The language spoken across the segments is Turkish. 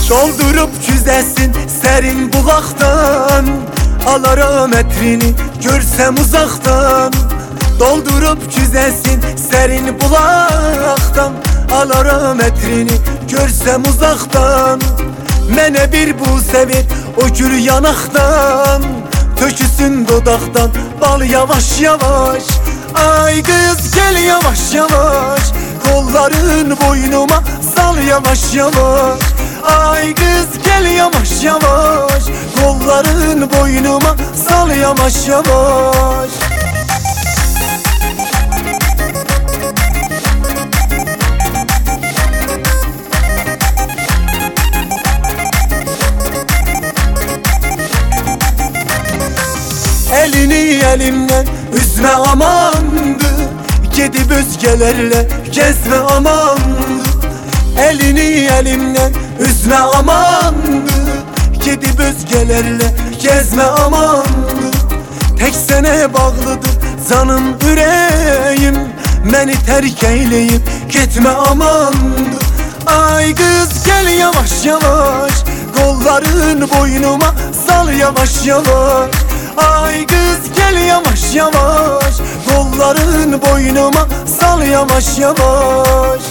Doldurup çüzesin serin bulaktan, alaram etrini görsem uzaktan. Doldurup çüzesin serin bulaktan, alaram etrini görsem uzaktan. Mene bir bu sevir o gül yanaktan, töküsün dodaktan bal yavaş yavaş. Ay kız gel yavaş yavaş, kolların boynuma sal yavaş yavaş. Ay kız gel yavaş yavaş, kolların boynuma sal yavaş yavaş. Elini elimden üzme amandı, gidip özgelerle gezme amandı. Elini elimden üzme amandı, gidip özgelerle gezme amandı. Tek sene bağlıdır canım yüreğim, beni terk eyleyip gitme amandı. Ay kız gel yavaş yavaş, kolların boynuma sal yavaş yavaş. Ay kız gel yavaş yavaş, kolların boynuma sal yavaş yavaş.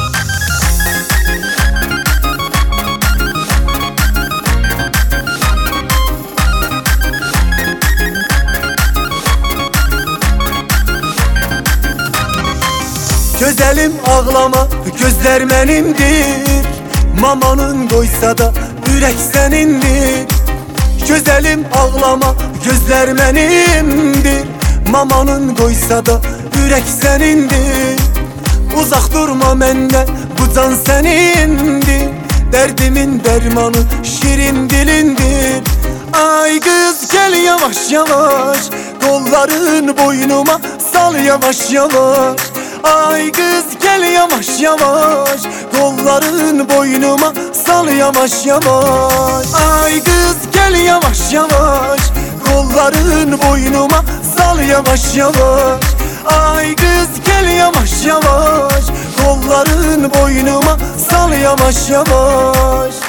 Gözelim ağlama, gözler benimdir, mamanın koysa da yürek senindir. Gözelim ağlama, gözler benimdir, mamanın koysa da yürek senindir. Uzak durma menden, bu can senindir, derdimin dermanı şirin dilindir. Ay kız gel yavaş yavaş, kolların boynuma sal yavaş yavaş. Ay kız gel yavaş yavaş, kolların boynuma sal yavaş yavaş. Ay kız gel yavaş yavaş, kolların boynuma sal yavaş yavaş. Ay kız gel yavaş yavaş, kolların boynuma sal yavaş yavaş.